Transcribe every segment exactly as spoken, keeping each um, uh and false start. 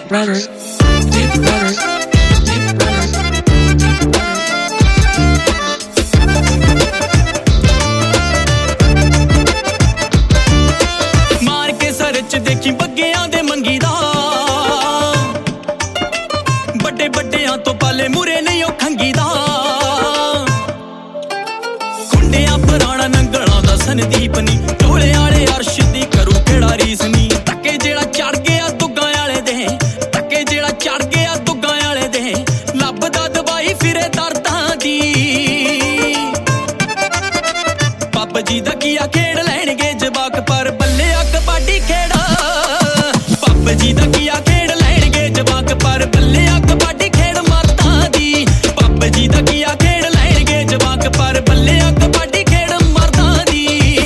Deep brother, deep brother, deep brother. ਮਾਰ ਕੇ sir ਚ ਦੇਖੀ ਬੱਗਿਆਂ ਦੇ ਮੰਗੀ ਦਾ ਵੱਡੇ ਵੱਡਿਆਂ ਤੋਂ ਪਾਲੇ ਮੂਰੇ ਨਹੀਂ ਉਹ ਖੰਗੀ ਦਾ ਖੁੰਡਿਆਂ ਪੁਰਾਣਾ ਨੰਗਲਾਂ ਦਾ ਸੰਦੀਪ ਨੀ ਢੋਲੇ ਵਾਲੇ ਅਰਸ਼ ਦੀ ਕਰੂ ਕਿਹੜਾ ਰੀਸ ਨੀ ਤੱਕੇ ਜਿਹੜਾ ਚੜ ਗਿਆ ਦੁੱਗਾਂ ਵਾਲੇ ਦੇ ਤੱਕੇ ਜਿਹੜਾ ਚੜ ਗਿਆ ਦੁੱਗਾਂ ਵਾਲੇ ਦੇ ਲੱਭਦਾ ਦਵਾਈ ਫਿਰੇ ਦਰਦਾਂ ਦੀ ਪੱਬ ਜੀ ਦਾ ਕੀਆ ਖੇਡ ਲੈਣਗੇ ਜਵਾਕ ਪਰ ਬੱਲਿਆ ਕਬੱਡੀ ਖੇੜਾ ਪੱਬ ਜੀ ਦਾ ਕੀਆ ਖੇਡ ਲੈਣਗੇ ਜਵਾਕ ਪਰ ਬੱਲਿਆ ਕਬੱਡੀ ਖੇਡ ਮਰਦਾਂ ਦੀ ਪੱਬ ਜੀ ਦਾ ਕੀਆ ਖੇਡ ਲੈਣਗੇ ਜਵਾਕ ਪਰ ਬੱਲਿਆ ਕਬੱਡੀ ਖੇਡ ਮਰਦਾਂ ਦੀ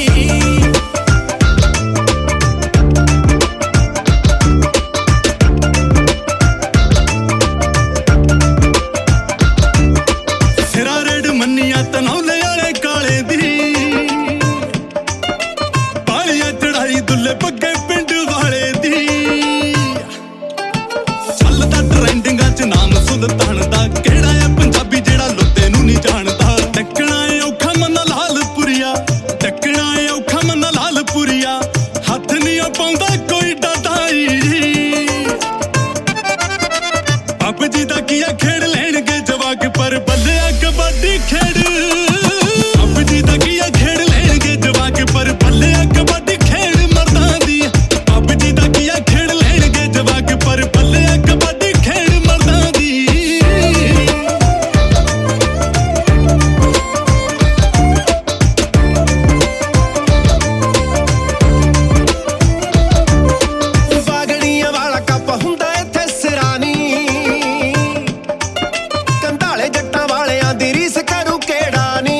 ਸਿਰਾ ਰੇਡ ਮੰਨੀਆਂ ਤਨੌਲੇ ਵਾਲੇ ਕਾਲੇ ਦੀ ਪਾਲੀਆਂ ਚੜਾਈ ਦੁੱਲੇ ਬੱਗੇ ਪਿੰਡ ਵਾਲੇ ਦੀ ਚੱਲਦਾ ਟ੍ਰੈਂਡਿੰਗਾਂ ਚ ਨਾਮ ਸੁਲਤਾਨ ਦਾ ਕਿਹੜਾ ਹੈ ਪੰਜਾਬੀ ਜਿਹੜਾ ਲੁੱਤੇ ਨੂੰ ਨਹੀਂ ਜਾਣਦਾ ਟੱਕਣਾ ਏ ਔਖਾ ਮਨ ਲਾਲ ਪੁਰੀਆ ਟੱਕਣਾ ਏ ਔਖਾ ਮਨ ਲਾਲ ਪੁਰੀਆ ਹੱਥ ਨਹੀਂ ਪਾਉਂਦਾ ਕੋਈ ਡਾਟਾਈ ਪੱਬ ਜੀ ਦਾ ਕੀਆ ਖੇਡ ਲੈਣਗੇ ਜਵਾਕ ਪਰ ਬੱਲਿਆ ਕਬੱਡੀ ਖੇਡ ਪੱਬ ਜੀ ਦਾ ਕੀਆ ਖੇਡ ਲੈਣਗੇ ਜਵਾਕ ਪਰ ਬੱਲਿਆ ਕਬੱਡੀ ਖੇਡ ਮਰਦਾਂ ਦੀ ਪੱਬ ਜੀ ਦਾ ਕੀਆ ਖੇਡ ਲੈਣਗੇ ਜਵਾਕ ਪਰ ਬੱਲਿਆ ਕਬੱਡੀ ਖੇਡ ਮਰਦਾਂ ਦੀ ਵਾਗੜੀਆਂ ਵਾਲਾ ਕੱਪ ਹੁੰਦਾ ਇੱਥੇ ਸਿਰਾਨੀ ਕੰਧਾਲੇ ਜੱਟਾਂ ਵਾਲਿਆਂ ਦੀ ਰੀਸ ਕਰੂ ਕਿਹੜਾ ਨੀ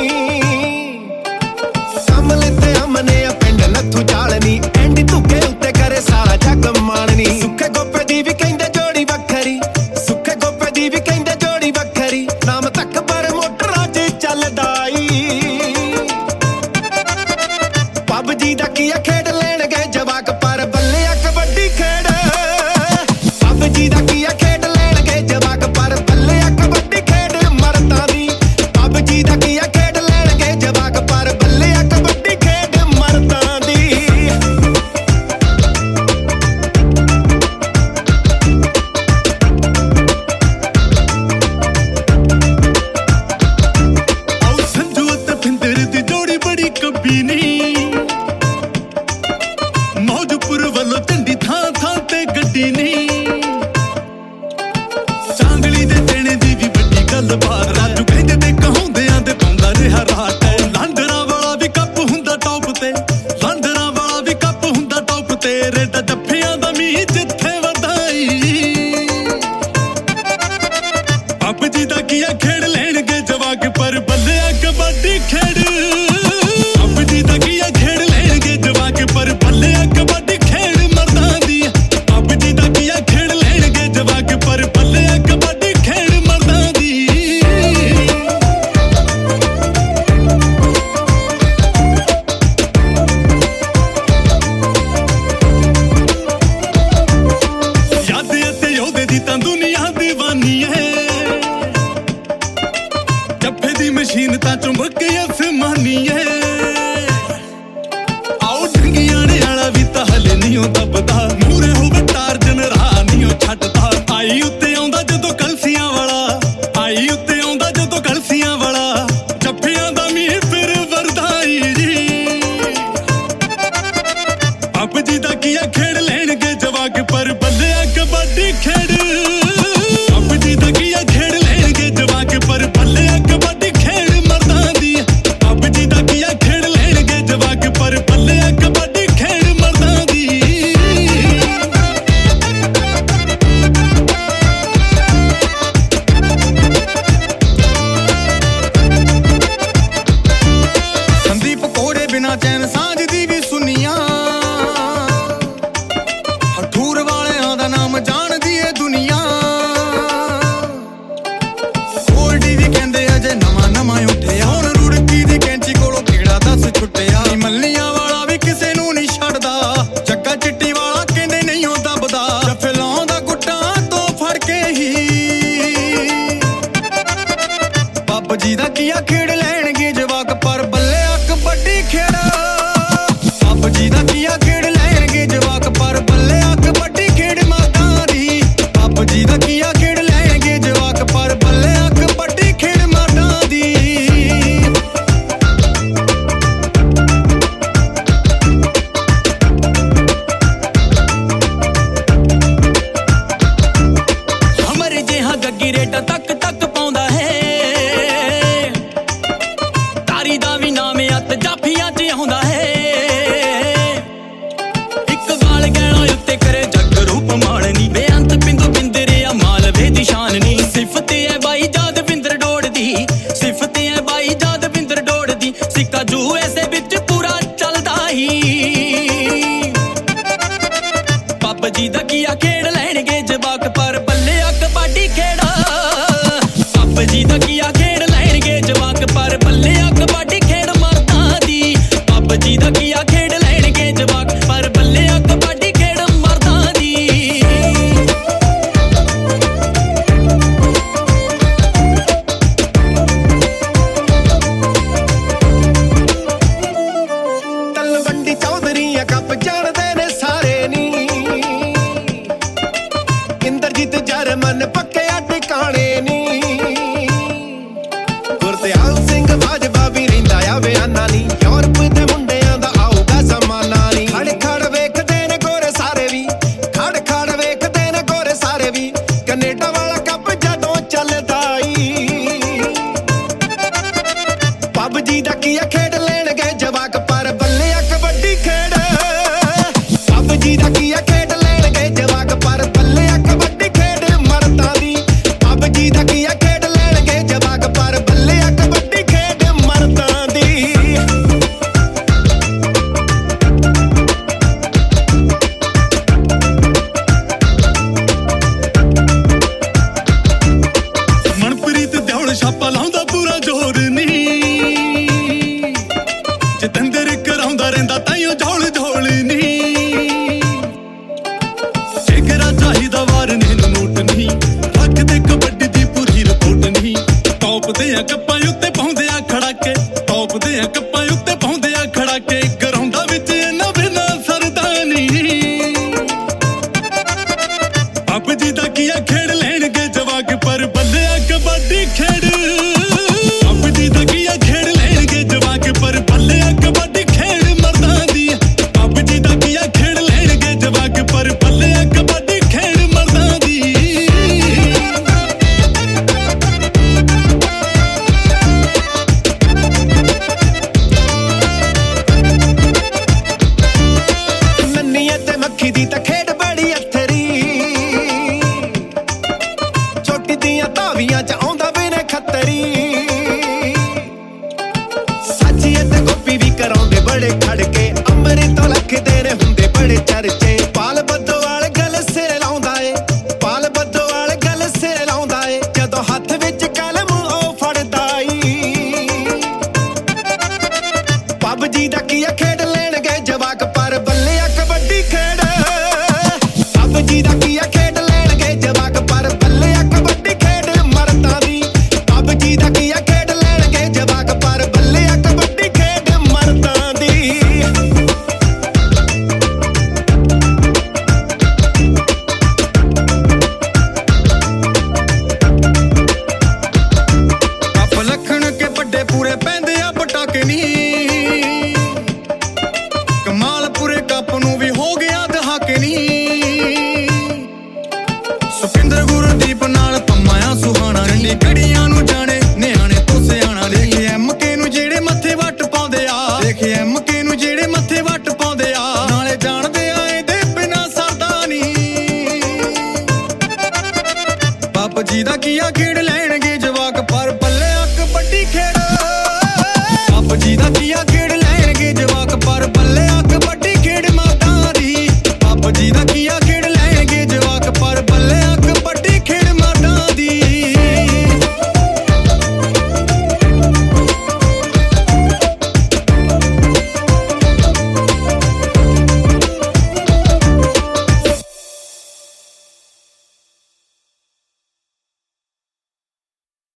ਕਮਲੇ ਤੇ ਅਮਨੇ ਆ ਪਿੰਡ ਨੱਥੂ ਚਾਲਨੀ ਐਂਡੀ ਧੁੱਕੇ ਉੱਤੇ ਕਰੇ ਸਾਰਾ ਜੱਗ ਮਾਣਨੀ ਸੁੱਕੇ ਗੋਪੇ ਦੀ ਵੀ ਕਹਿੰਦੇ ਜੋੜੀ ਵੱਖਰੀ ਸੁੱਕੇ ਗੋਪੇ ਦੀ ਵੀ ਕਹਿੰਦੇ ਜੋੜੀ ਵੱਖਰੀ ਨਾਮ ਤੱਕ ਪਰ ਮੋਟਰਾਂ 'ਚ ਚੱਲਦਾ ਈ ਪੱਬ ਜੀ ਦਾ ਕੀਆ ਖੇਡ ਲੈਣਗੇ ਜਵਾਕ ਪਰ ਬੱਲਿਆ ਕਬੱਡੀ ਖੇਡ ਪੱਬ ਜੀ ਦਾ ਕੀਆ ਖੇਡ ਲੈਣਗੇ ਜਵਾਕ ਪਰ ਬੱਲਿਆ ਕਬੱਡੀ ਖੇਡ ਮਰਦਾਂ ਦੀ ਪੱਬ ਜੀ ਦਾ ਕੀਆ ਖੇਡ ਲੈਣਗੇ ਜਵਾਕ ਪਰ ਬੱਲਿਆ ਕਬੱਡੀ ਖੇਡ ਮਰਦਾਂ ਦੀ ਆਓ ਸੰਜੂ ਅਤੇ ਫਿੰਦਰ ਦੀ ਜੋੜੀ ਬੜੀ ਕੱਬੀ ਨੀ ਮੌਜਪੁਰ ਵੱਲੋਂ ਝੰਡੀ ਥਾਂ ਥਾਂ ਤੇ ਗੱਡੀ ਨੀ ਚਾਂਦਲੀ ਦੇ ਦੇਣੇ ਦੀ ਵੀ ਵੱਡੀ ਗੱਲ ਬਾਤ ਰਾਜੂ ਕਹਿੰਦੇ ਤੇ ਕਹਾਉਂਦਿਆਂ ਦੇ ਪਾਉਂਦਾ ਰਿਹਾ ਰਾਤ ਲਾਂਡਰਾਂ ਵਾਲਾ ਵੀ ਕੱਪ ਹੁੰਦਾ ਟੌਪ ਤੇ ਲਾਂਡਰਾਂ ਵਾਲਾ ਵੀ ਕੱਪ ਹੁੰਦਾ ਟੌਪ ਤੇ ਰੇਡਾ ਜੱਫਿਆਂ ਦਾ ਮੀਂਹ ਜਿੱਥੇ ਵਧਾਈ ਪੱਬ ਜੀ ਦਾ ਕੀਆ ਖੇਡ ਲੈਣਗੇ ਜਵਾਕ ਪਰ ਬੱਲਿਆ ਕਬੱਡੀ ਖੇਡ ਪੱਬ ਜੀ ਦਾ ਕੀਆ ਖੇਡ ਲੈਣਗੇ ਜਵਾਕ ਪਰ ਬੱਲਿਆ ਕਬੱਡੀ ਖੇਡ ਮਰਦਾਂ ਦੀ ਪੱਬ ਜੀ ਦਾ ਕੀਆ ਖੇਡ ਲੈਣਗੇ ਜਵਾਕ ਪਰ ਬੱਲਿਆ ਕਬੱਡੀ ਖੇਡ ਮਰਦਾਂ ਦੀ ਯਾਦ ਅਤੇ ਯੋਧੇ ਦੀ ਤਾਂ ਦੁਨੀਆ ਦੀਵਾਨੀ ਹੈ ਜੱਫੇ ਦੀ ਮਸ਼ੀਨ ਤਾਂ ਚੁੰਬਕ ਅਸਮਾਨੀ ਹੈ ਆਓ ਢੰਗੀਆਂ ਵਾਲਾ ਵੀ ਤਾਂ ਹਲੇ ਨਹੀਂ ਉਹ ਦੱਬਦਾ ਮੂਰੇ ਹੋਵੇ ਟਾਰਜਨ ਰਾਹ ਨਹੀਂ ਉਹ ਛੱਡਦਾ ਆਈ ਉੱਤੇ ਆਉਂਦਾ ਜਦੋਂ ਕਲਸੀਆਂ ਵਾਲਾ ਆਈ ਉੱਤੇ ਆਉਂਦਾ ਜਦੋਂ ਕਲਸੀਆਂ ਵਾਲਾ ਜੱਫਿਆਂ ਦਾ ਮੀਂਹ ਫਿਰ ਵਰਦਾਈ ਪੱਬ ਜੀ ਦਾ ਕੀਆ ਖੇਡ ਲੈਣਗੇ ਜਵਾਕ ਪਰ ਬੱਲਿਆ ਕਬੱਡੀ ਖੇਡ ਪੱਬ ਜੀ ਦਾ ਕੀਆ ਖੇਡ ਲੈਣਗੇ ਜਵਾਕ ਪਰ ਬੱਲਿਆ ਕਬੱਡੀ ਖੇਡ ਮਰਦਾਂ ਦੀ ਪੱਬ ਜੀ ਦਾ ਕੀਆ ਖੇਡ ਲੈਣਗੇ ਜਵਾਕ ਪਰ ਬੱਲਿਆ ਕਬੱਡੀ ਖੇਡ ਮਰਦਾਂ ਦੀ ਸੰਦੀਪ ਕੋੜੇ ਬਿਨਾ ਚੈਨ ਸਾਂਝ ਦੀ ਵੀ ਸੁਨੀਆਂ ਕੀਆ ਖੇਡ ਲੈਣਗੇ ਜਵਾਕ ਪਰ ਬੱਲੇ ਆ ਕਬੱਡੀ ਖੇਡ ਮਰਦਾਂ ਦੀ ਪੱਬ ਜੀ ਦਾ ਕੀਆ ਖੇਡ ਲੈਣਗੇ ਜਵਾਕ ਪਰ ਬੱਲੇ ਆ ਕਬੱਡੀ ਖੇਡ ਮਰਦਾਂ ਦੀ ਹਮਰੇ ਜਿਹਾ ਗੱਗੀ ਰੇਟਾ ਤੱਕ ਤੱਕ ਪਾਉਂਦਾ ਹੈ ਤਾਰੀ ਦਾ ਵੀ ਨਾਮ ਅੱਤ ਜਾਫੀਆਂ ਚ ਆਉਂਦਾ ਹੈ ਇੱਕ ਵਾਲ ਗਹਿਣਾ ਉੱਤੇ ਕਰੇ ਜੱਗ ਰੂਪ ਮਾਣਨੀ ਬੇਅੰਤ ਬਿੰਦੂ ਬਿੰਦਰਿਆ ਮਾਲਵੇ ਦੀ ਸ਼ਾਨ ਨੀ ਸਿਫਤ ਐ ਬਾਈ ਜਾਦਵਿੰਦਰ ਡੋੜ ਦੀ ਸਿਫਤ ਐ ਬਾਈ ਜਾਦਵਿੰਦਰ ਡੋੜ ਦੀ ਸਿੱਕਾ ਜੂ ਐਸੇ ਵਿੱਚ ਪੂਰਾ ਚੱਲਦਾ ਹੀ ਪੱਬ ਜੀ ਦਾ ਕੀਆ ਖੇਡ ਲੈਣਗੇ ਜਵਾਕ ਪਰ ਬੱਲੇ ਆ ਕਬੱਡੀ ਖੇੜਾ ਪੱਬ ਜੀ ਦਾ ਕੀਆ ਖੇਡ ਲੈਣਗੇ ਜਵਾਕ ਪਰ ਬੱਲੇ ਆ ਕਬੱਡੀ ਖੇਡ ਮਰਦਾਂ ਦੀ ਪੱਬ ਜੀ ਦਾ ਕੀਆ ਖੇਡ ਲੈਣਗੇ ਜਵਾਕ ਪਰ ਬੱਲੇ ਆ ਕਬੱਡੀ ਖੇਡ ਮਰਦਾਂ ਦੀ ਤਲਵੰਡੀ ਚੌਧਰੀਆਂ ਕੱਪ ਜਾਣਦੇ